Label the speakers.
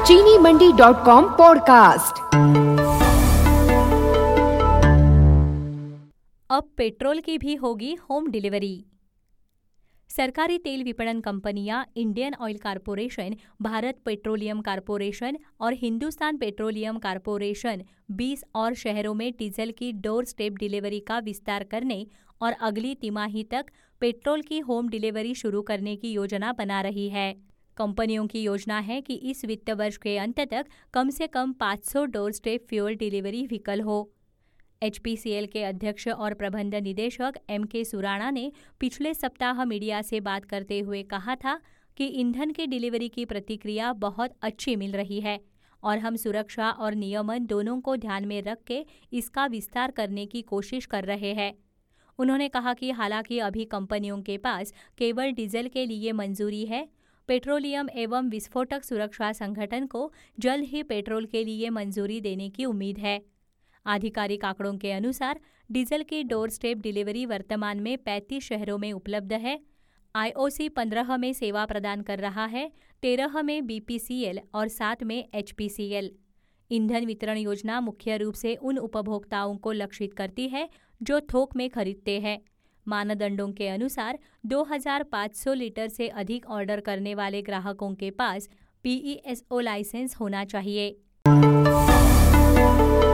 Speaker 1: चीनी मंडी.com पॉडकास्ट।
Speaker 2: अब पेट्रोल की भी होगी होम डिलीवरी। सरकारी तेल विपणन कंपनियां Indian oil corporation, Bharat petroleum corporation और हिंदुस्तान पेट्रोलियम कॉरपोरेशन 20 और शहरों में डीजल की डोर स्टेप डिलीवरी का विस्तार करने और अगली तिमाही तक पेट्रोल की होम डिलीवरी शुरू करने की योजना बना रही है। कंपनियों की योजना है कि इस वित्त वर्ष के अंत तक कम से कम 500 door step fuel delivery vehicle हो। HPCL के अध्यक्ष और प्रबंध निदेशक MK सुराणा ने पिछले सप्ताह मीडिया से बात करते हुए कहा था कि ईंधन की डिलीवरी की प्रतिक्रिया बहुत अच्छी मिल रही है और हम सुरक्षा और नियमन दोनों को ध्यान में रख के इसका विस्तार करने की कोशिश कर रहे हैं। उन्होंने कहा कि हालांकि अभी कंपनियों के पास केवल डीजल के लिए मंजूरी है, पेट्रोलियम एवं विस्फोटक सुरक्षा संगठन को जल्द ही पेट्रोल के लिए मंजूरी देने की उम्मीद है। आधिकारिक आंकड़ों के अनुसार डीजल की डोर स्टेप डिलीवरी वर्तमान में 35 शहरों में उपलब्ध है। IOC 15 में सेवा प्रदान कर रहा है, 13 में BPCL और 7 में HPCL। ईंधन वितरण योजना मुख्य रूप से उन उपभोक्ताओं को लक्षित करती है जो थोक में खरीदते हैं। मानदंडों के अनुसार 2500 लीटर से अधिक ऑर्डर करने वाले ग्राहकों के पास PESO लाइसेंस होना चाहिए।